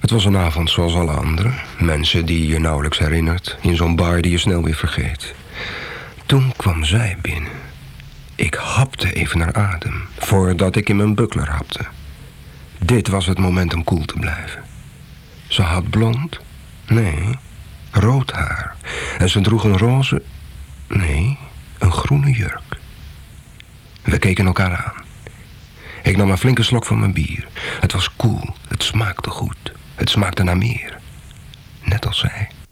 Het was een avond zoals alle andere. Mensen die je nauwelijks herinnert. In zo'n bar die je snel weer vergeet. Toen kwam zij binnen. Ik hapte even naar adem. Voordat ik in mijn buckler hapte. Dit was het moment om koel te blijven. Ze had blond. Nee, rood haar. En ze droeg een roze... Nee, een groene jurk. We keken elkaar aan. Ik nam een flinke slok van mijn bier. Het was koel, het smaakte goed. Het smaakte naar meer. Net als zij.